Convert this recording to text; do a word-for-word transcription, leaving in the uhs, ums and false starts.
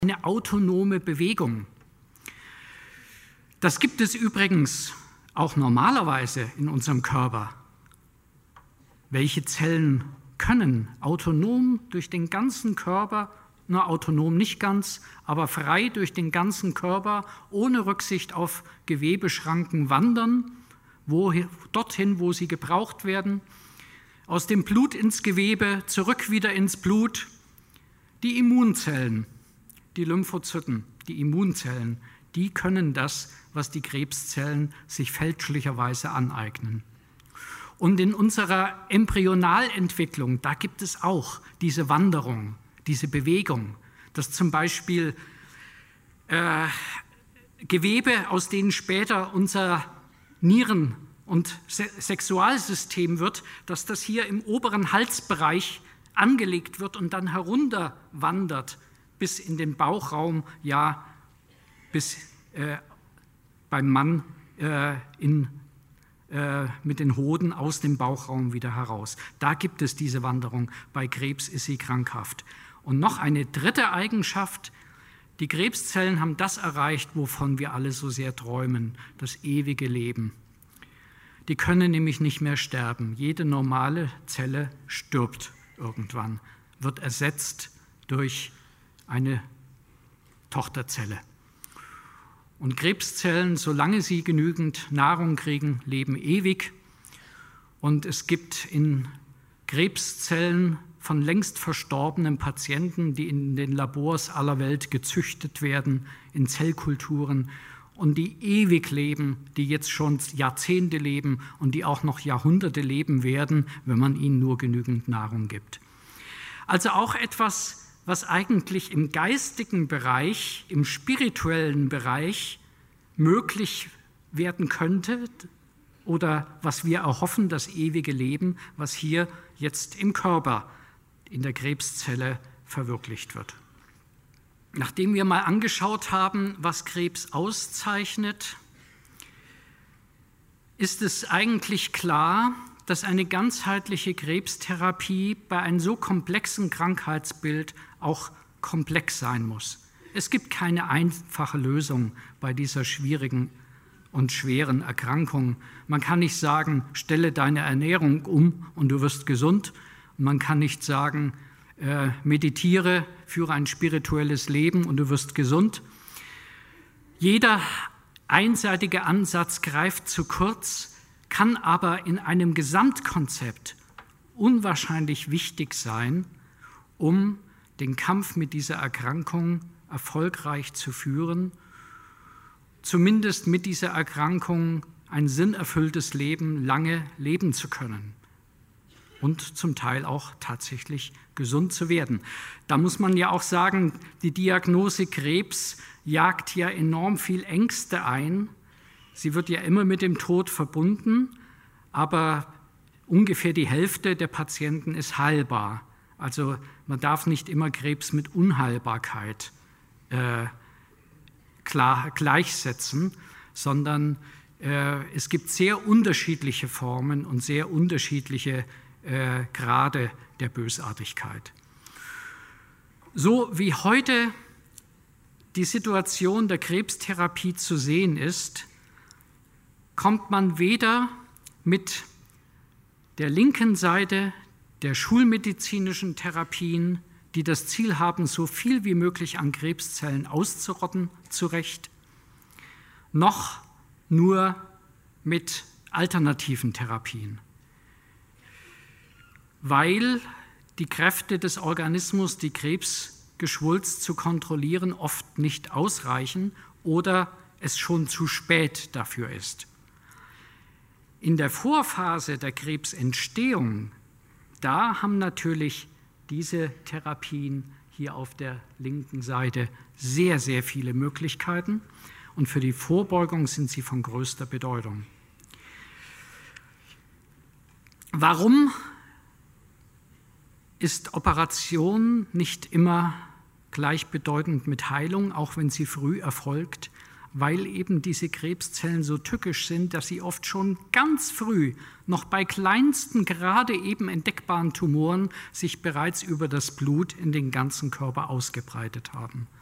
eine autonome Bewegung. Das gibt es übrigens auch normalerweise in unserem Körper. Welche Zellen können autonom durch den ganzen Körper, nur autonom nicht ganz, aber frei durch den ganzen Körper, ohne Rücksicht auf Gewebeschranken wandern, wo, dorthin, wo sie gebraucht werden, aus dem Blut ins Gewebe, zurück wieder ins Blut? Die Immunzellen, die Lymphozyten, die Immunzellen, die können das, was die Krebszellen sich fälschlicherweise aneignen. Und in unserer Embryonalentwicklung, da gibt es auch diese Wanderung, diese Bewegung, dass zum Beispiel äh, Gewebe, aus denen später unser Nieren- und Se- Sexualsystem wird, dass das hier im oberen Halsbereich angelegt wird und dann herunterwandert bis in den Bauchraum, ja, bis äh, beim Mann äh, in, äh, mit den Hoden aus dem Bauchraum wieder heraus. Da gibt es diese Wanderung. Bei Krebs ist sie krankhaft. Und noch eine dritte Eigenschaft: Die Krebszellen haben das erreicht, wovon wir alle so sehr träumen, das ewige Leben. Die können nämlich nicht mehr sterben. Jede normale Zelle stirbt irgendwann, wird ersetzt durch eine Tochterzelle. Und Krebszellen, solange sie genügend Nahrung kriegen, leben ewig. Und es gibt in Krebszellen von längst verstorbenen Patienten, die in den Labors aller Welt gezüchtet werden, in Zellkulturen, und die ewig leben, die jetzt schon Jahrzehnte leben und die auch noch Jahrhunderte leben werden, wenn man ihnen nur genügend Nahrung gibt. Also auch etwas, was eigentlich im geistigen Bereich, im spirituellen Bereich möglich werden könnte oder was wir erhoffen, das ewige Leben, was hier jetzt im Körper, in der Krebszelle verwirklicht wird. Nachdem wir mal angeschaut haben, was Krebs auszeichnet, ist es eigentlich klar, dass eine ganzheitliche Krebstherapie bei einem so komplexen Krankheitsbild auch komplex sein muss. Es gibt keine einfache Lösung bei dieser schwierigen und schweren Erkrankung. Man kann nicht sagen, stelle deine Ernährung um und du wirst gesund. Und man kann nicht sagen, äh, meditiere, führe ein spirituelles Leben und du wirst gesund. Jeder einseitige Ansatz greift zu kurz, kann aber in einem Gesamtkonzept unwahrscheinlich wichtig sein, um den Kampf mit dieser Erkrankung erfolgreich zu führen, zumindest mit dieser Erkrankung ein sinnerfülltes Leben lange leben zu können und zum Teil auch tatsächlich gesund zu werden. Da muss man ja auch sagen, die Diagnose Krebs jagt ja enorm viel Ängste ein. Sie wird ja immer mit dem Tod verbunden, aber ungefähr die Hälfte der Patienten ist heilbar. Also man darf nicht immer Krebs mit Unheilbarkeit äh, klar gleichsetzen, sondern äh, es gibt sehr unterschiedliche Formen und sehr unterschiedliche äh, Grade der Bösartigkeit. So wie heute die Situation der Krebstherapie zu sehen ist, kommt man weder mit der linken Seite der schulmedizinischen Therapien, die das Ziel haben, so viel wie möglich an Krebszellen auszurotten, zurecht, noch nur mit alternativen Therapien, weil die Kräfte des Organismus, die Krebsgeschwulst zu kontrollieren, oft nicht ausreichen oder es schon zu spät dafür ist. In der Vorphase der Krebsentstehung, da haben natürlich diese Therapien hier auf der linken Seite sehr, sehr viele Möglichkeiten und für die Vorbeugung sind sie von größter Bedeutung. Warum ist Operation nicht immer gleichbedeutend mit Heilung, auch wenn sie früh erfolgt? Weil eben diese Krebszellen so tückisch sind, dass sie oft schon ganz früh, noch bei kleinsten, gerade eben entdeckbaren Tumoren, sich bereits über das Blut in den ganzen Körper ausgebreitet haben.